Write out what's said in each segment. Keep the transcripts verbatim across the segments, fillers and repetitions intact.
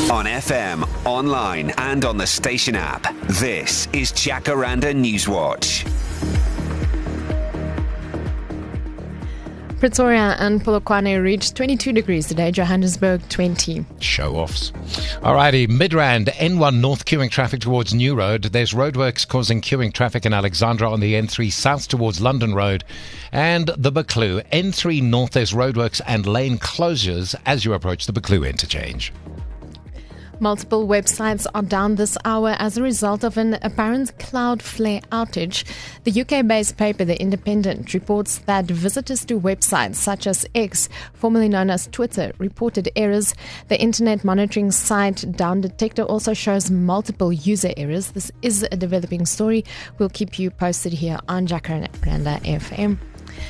On F M, online and on the station app. This is Jacaranda Newswatch. Pretoria and Polokwane reached twenty-two degrees today, Johannesburg twenty. Show-offs. Alrighty, Midrand, N one North queuing traffic towards New Road. There's roadworks causing queuing traffic in Alexandra on the N three south towards London Road. And the Buccleuch, N three north, there's roadworks and lane closures as you approach the Buccleuch interchange. Multiple websites are down this hour as a result of an apparent Cloudflare outage. The U K-based paper The Independent reports that visitors to websites such as X, formerly known as Twitter, reported errors. The internet monitoring site Down Detector also shows multiple user errors. This is a developing story. We'll keep you posted here on Jacaranda F M.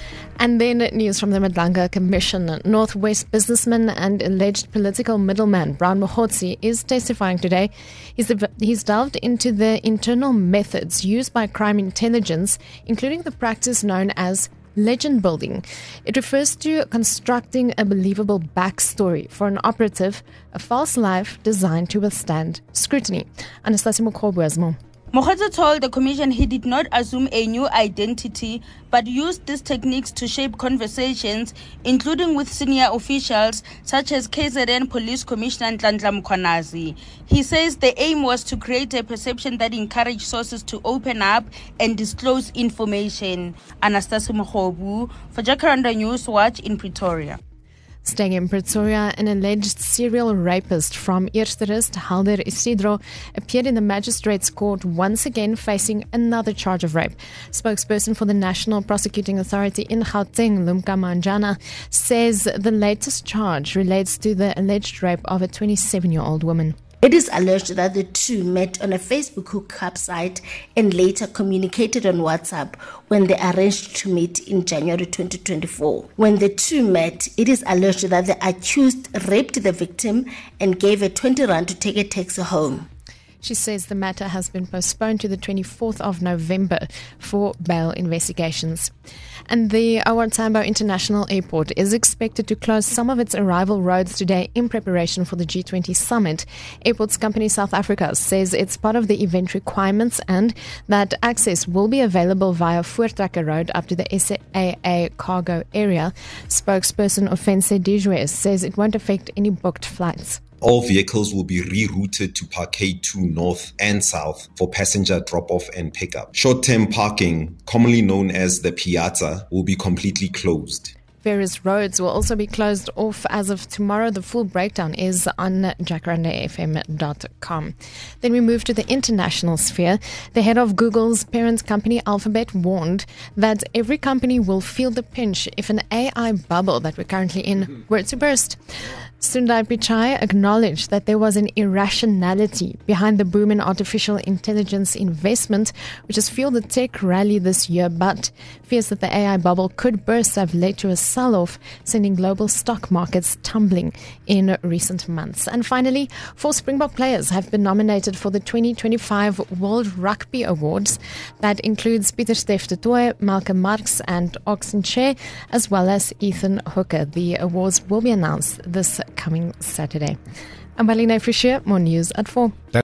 And then news from the Madlanga Commission. Northwest businessman and alleged political middleman Brown Mokhotsi is testifying today. He's, he's delved into the internal methods used by crime intelligence, including the practice known as legend building. It refers to constructing a believable backstory for an operative, a false life designed to withstand scrutiny. Anastasia Mokhobu has more. Mokhotsi told the commission he did not assume a new identity, but used these techniques to shape conversations, including with senior officials such as K Z N Police Commissioner Nhlanhla Mkhwanazi. He says the aim was to create a perception that encouraged sources to open up and disclose information. Anastasia Mokhobu for Jacaranda Newswatch in Pretoria. Staying in Pretoria, an alleged serial rapist from Eersterust, Helder Isidro, appeared in the magistrate's court once again facing another charge of rape. Spokesperson for the National Prosecuting Authority in Gauteng, Lumka Manjana, says the latest charge relates to the alleged rape of a twenty-seven-year-old woman. It is alleged that the two met on a Facebook hookup site and later communicated on WhatsApp when they arranged to meet in January twenty twenty-four. When the two met, it is alleged that the accused raped the victim and gave her twenty rand to take a taxi home. She says the matter has been postponed to the twenty-fourth of November for bail investigations. And the O R Tambo International Airport is expected to close some of its arrival roads today in preparation for the G twenty summit. Airports company South Africa says it's part of the event requirements and that access will be available via Voortrekker Road up to the S A A cargo area. Spokesperson Offense Dijwe says it won't affect any booked flights. All vehicles will be rerouted to Parquet two North and South for passenger drop-off and pickup. Short-term parking, commonly known as the Piazza, will be completely closed. Various roads will also be closed off as of tomorrow. The full breakdown is on jacaranda f m dot com. Then we move to the international sphere. The head of Google's parent company Alphabet warned that every company will feel the pinch if an A I bubble that we're currently in were to burst. Sundar Pichai acknowledged that there was an irrationality behind the boom in artificial intelligence investment, which has fueled the tech rally this year, but fears that the A I bubble could burst have led to a sell-off, sending global stock markets tumbling in recent months. And finally, four Springbok players have been nominated for the twenty twenty-five World Rugby Awards. That includes Pieter-Steph du Toit, Malcolm Marx and Oxen Che, as well as Ethan Hooker. The awards will be announced this coming Saturday. I'm Marlene Fischer, more news at four.